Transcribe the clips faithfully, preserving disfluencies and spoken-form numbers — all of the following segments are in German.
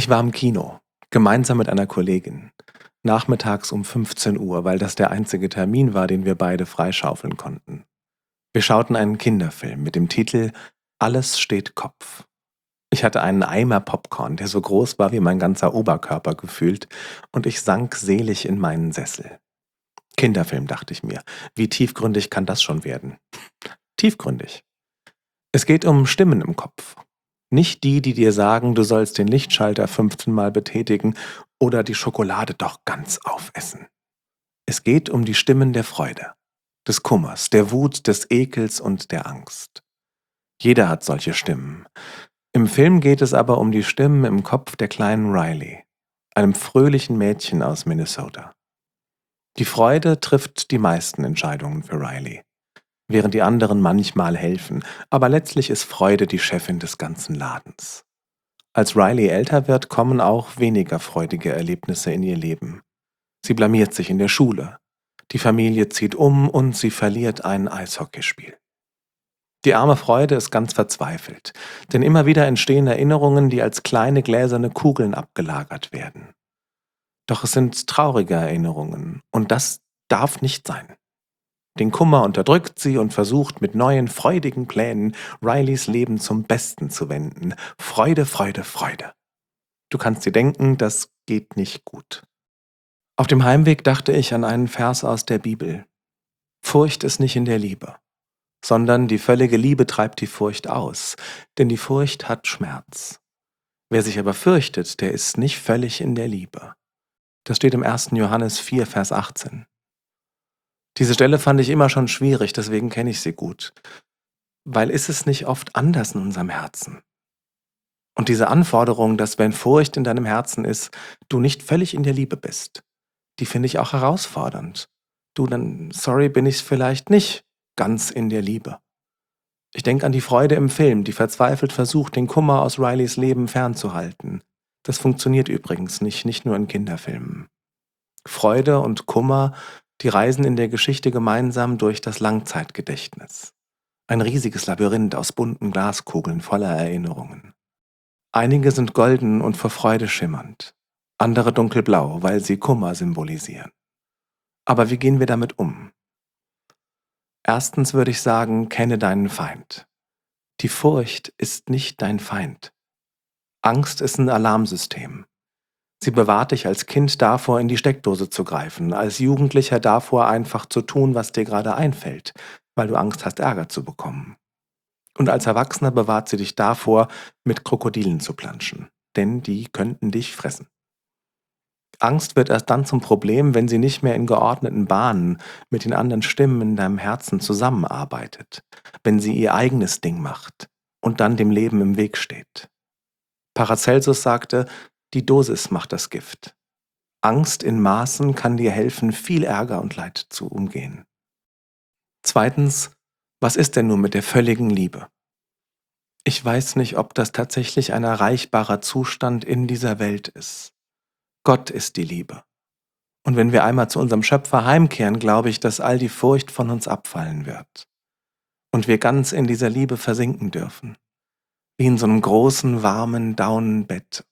Ich war im Kino, gemeinsam mit einer Kollegin. Nachmittags um fünfzehn Uhr, weil das der einzige Termin war, den wir beide freischaufeln konnten. Wir schauten einen Kinderfilm mit dem Titel Alles steht Kopf. Ich hatte einen Eimer Popcorn, der so groß war wie mein ganzer Oberkörper gefühlt, und ich sank selig in meinen Sessel. Kinderfilm, dachte ich mir. Wie tiefgründig kann das schon werden? Tiefgründig. Es geht um Stimmen im Kopf. Nicht die, die dir sagen, du sollst den Lichtschalter fünfzehn Mal betätigen oder die Schokolade doch ganz aufessen. Es geht um die Stimmen der Freude, des Kummers, der Wut, des Ekels und der Angst. Jeder hat solche Stimmen. Im Film geht es aber um die Stimmen im Kopf der kleinen Riley, einem fröhlichen Mädchen aus Minnesota. Die Freude trifft die meisten Entscheidungen für Riley, während die anderen manchmal helfen, aber letztlich ist Freude die Chefin des ganzen Ladens. Als Riley älter wird, kommen auch weniger freudige Erlebnisse in ihr Leben. Sie blamiert sich in der Schule, die Familie zieht um und sie verliert ein Eishockeyspiel. Die arme Freude ist ganz verzweifelt, denn immer wieder entstehen Erinnerungen, die als kleine gläserne Kugeln abgelagert werden. Doch es sind traurige Erinnerungen und das darf nicht sein. Den Kummer unterdrückt sie und versucht mit neuen, freudigen Plänen Rileys Leben zum Besten zu wenden. Freude, Freude, Freude. Du kannst dir denken, das geht nicht gut. Auf dem Heimweg dachte ich an einen Vers aus der Bibel. Furcht ist nicht in der Liebe, sondern die völlige Liebe treibt die Furcht aus, denn die Furcht hat Schmerz. Wer sich aber fürchtet, der ist nicht völlig in der Liebe. Das steht im ersten Johannes vier, Vers achtzehn. Diese Stelle fand ich immer schon schwierig, deswegen kenne ich sie gut. Weil ist es nicht oft anders in unserem Herzen? Und diese Anforderung, dass wenn Furcht in deinem Herzen ist, du nicht völlig in der Liebe bist, die finde ich auch herausfordernd. Du, dann, sorry, bin ich vielleicht nicht ganz in der Liebe. Ich denke an die Freude im Film, die verzweifelt versucht, den Kummer aus Rileys Leben fernzuhalten. Das funktioniert übrigens nicht, nicht nur in Kinderfilmen. Freude und Kummer, die reisen in der Geschichte gemeinsam durch das Langzeitgedächtnis. Ein riesiges Labyrinth aus bunten Glaskugeln voller Erinnerungen. Einige sind golden und vor Freude schimmernd, andere dunkelblau, weil sie Kummer symbolisieren. Aber wie gehen wir damit um? Erstens würde ich sagen, kenne deinen Feind. Die Furcht ist nicht dein Feind. Angst ist ein Alarmsystem. Sie bewahrt dich als Kind davor, in die Steckdose zu greifen, als Jugendlicher davor, einfach zu tun, was dir gerade einfällt, weil du Angst hast, Ärger zu bekommen. Und als Erwachsener bewahrt sie dich davor, mit Krokodilen zu planschen, denn die könnten dich fressen. Angst wird erst dann zum Problem, wenn sie nicht mehr in geordneten Bahnen mit den anderen Stimmen in deinem Herzen zusammenarbeitet, wenn sie ihr eigenes Ding macht und dann dem Leben im Weg steht. Paracelsus sagte, die Dosis macht das Gift. Angst in Maßen kann dir helfen, viel Ärger und Leid zu umgehen. Zweitens, was ist denn nun mit der völligen Liebe? Ich weiß nicht, ob das tatsächlich ein erreichbarer Zustand in dieser Welt ist. Gott ist die Liebe. Und wenn wir einmal zu unserem Schöpfer heimkehren, glaube ich, dass all die Furcht von uns abfallen wird. Und wir ganz in dieser Liebe versinken dürfen. Wie in so einem großen, warmen Daunenbett.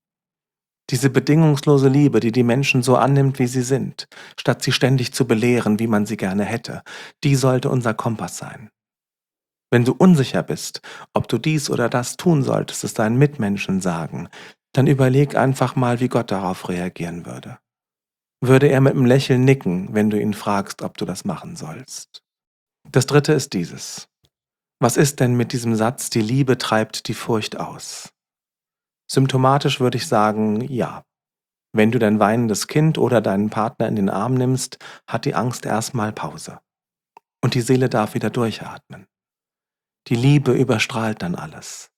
Diese bedingungslose Liebe, die die Menschen so annimmt, wie sie sind, statt sie ständig zu belehren, wie man sie gerne hätte, die sollte unser Kompass sein. Wenn du unsicher bist, ob du dies oder das tun solltest, es deinen Mitmenschen sagen, dann überleg einfach mal, wie Gott darauf reagieren würde. Würde er mit einem Lächeln nicken, wenn du ihn fragst, ob du das machen sollst? Das dritte ist dieses. Was ist denn mit diesem Satz, die Liebe treibt die Furcht aus? Symptomatisch würde ich sagen, ja. Wenn du dein weinendes Kind oder deinen Partner in den Arm nimmst, hat die Angst erstmal Pause. Und die Seele darf wieder durchatmen. Die Liebe überstrahlt dann alles.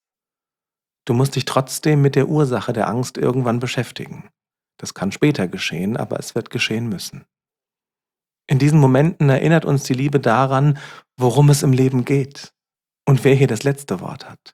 Du musst dich trotzdem mit der Ursache der Angst irgendwann beschäftigen. Das kann später geschehen, aber es wird geschehen müssen. In diesen Momenten erinnert uns die Liebe daran, worum es im Leben geht und wer hier das letzte Wort hat.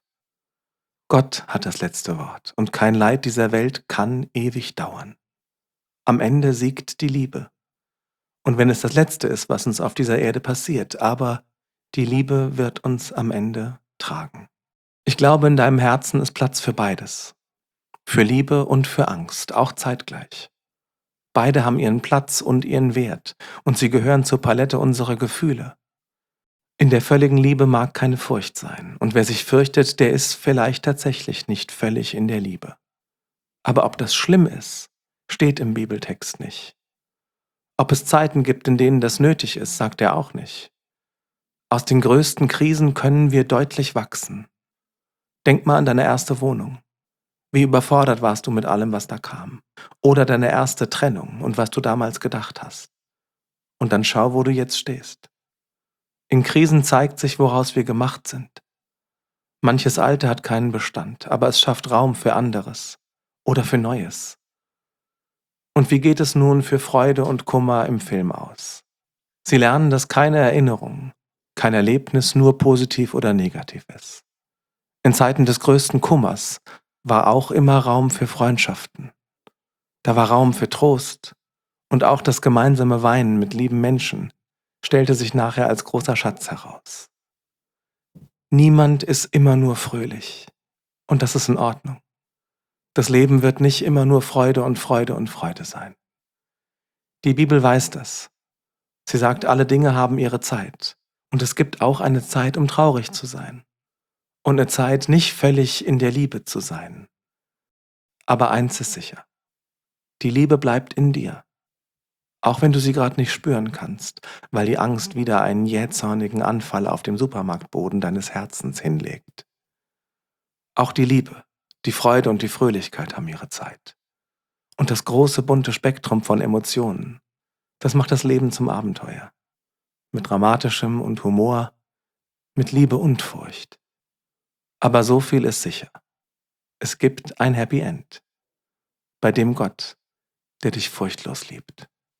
Gott hat das letzte Wort und kein Leid dieser Welt kann ewig dauern. Am Ende siegt die Liebe. Und wenn es das Letzte ist, was uns auf dieser Erde passiert, aber die Liebe wird uns am Ende tragen. Ich glaube, in deinem Herzen ist Platz für beides. Für Liebe und für Angst, auch zeitgleich. Beide haben ihren Platz und ihren Wert, und sie gehören zur Palette unserer Gefühle. In der völligen Liebe mag keine Furcht sein, und wer sich fürchtet, der ist vielleicht tatsächlich nicht völlig in der Liebe. Aber ob das schlimm ist, steht im Bibeltext nicht. Ob es Zeiten gibt, in denen das nötig ist, sagt er auch nicht. Aus den größten Krisen können wir deutlich wachsen. Denk mal an deine erste Wohnung. Wie überfordert warst du mit allem, was da kam? Oder deine erste Trennung und was du damals gedacht hast. Und dann schau, wo du jetzt stehst. In Krisen zeigt sich, woraus wir gemacht sind. Manches Alte hat keinen Bestand, aber es schafft Raum für anderes oder für Neues. Und wie geht es nun für Freude und Kummer im Film aus? Sie lernen, dass keine Erinnerung, kein Erlebnis nur positiv oder negativ ist. In Zeiten des größten Kummers war auch immer Raum für Freundschaften. Da war Raum für Trost, und auch das gemeinsame Weinen mit lieben Menschen stellte sich nachher als großer Schatz heraus. Niemand ist immer nur fröhlich, und das ist in Ordnung. Das Leben wird nicht immer nur Freude und Freude und Freude sein. Die Bibel weiß das. Sie sagt, alle Dinge haben ihre Zeit, und es gibt auch eine Zeit, um traurig zu sein. Und eine Zeit, nicht völlig in der Liebe zu sein. Aber eins ist sicher: Die Liebe bleibt in dir. Auch wenn du sie gerade nicht spüren kannst, weil die Angst wieder einen jähzornigen Anfall auf dem Supermarktboden deines Herzens hinlegt. Auch die Liebe, die Freude und die Fröhlichkeit haben ihre Zeit. Und das große bunte Spektrum von Emotionen, das macht das Leben zum Abenteuer. Mit Dramatischem und Humor, mit Liebe und Furcht. Aber so viel ist sicher: Es gibt ein Happy End, bei dem Gott, der dich furchtlos liebt.